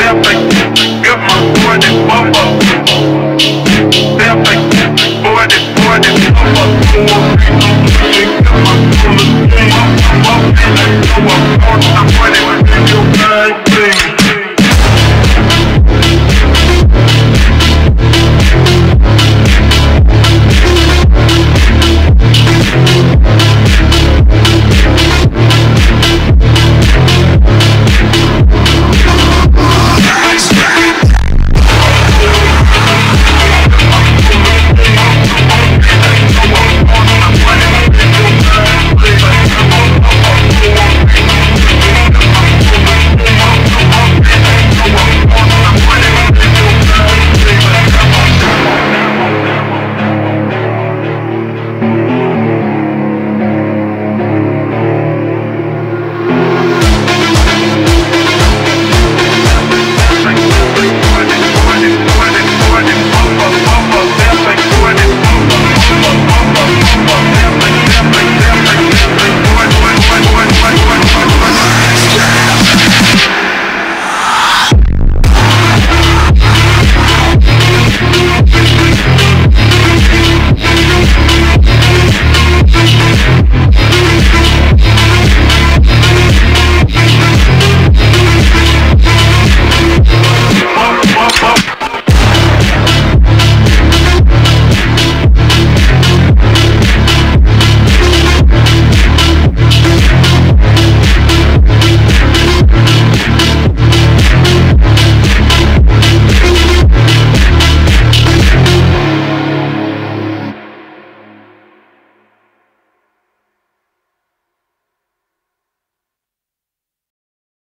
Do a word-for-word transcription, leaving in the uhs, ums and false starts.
got my boy that bump up. Step like boy that boy that bump up. Got my boy that bump up. I'm up and I go up. I'm